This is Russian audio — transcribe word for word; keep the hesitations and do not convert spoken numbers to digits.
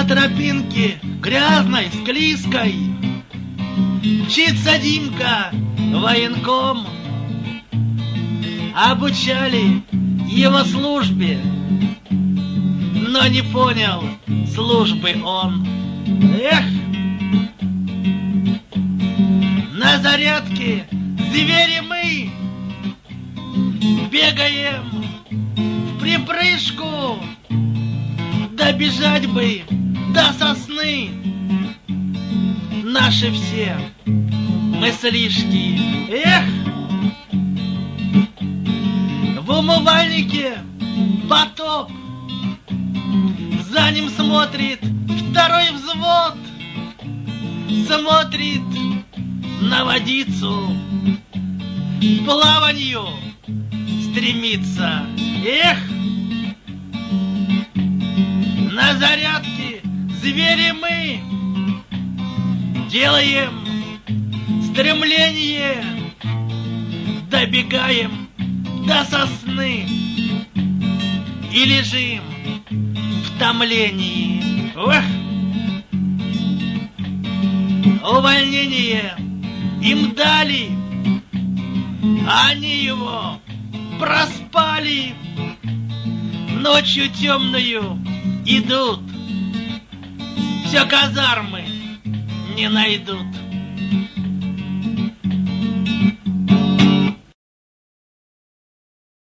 По тропинке грязной, склизкой мчится Димка военком. Обучали его службе, но не понял службы он. Эх! На зарядке звери мы бегаем в припрыжку, добежать бы до сосны. Наши все мыслишки, эх! В умывальнике потоп, за ним смотрит второй взвод, смотрит на водицу, к плаванию стремится. Эх! На зарядке звери мы делаем стремление, добегаем до сосны и лежим в томлении. Эх! Увольнение им дали, они его проспали. Ночью темную идут, все казармы не найдут.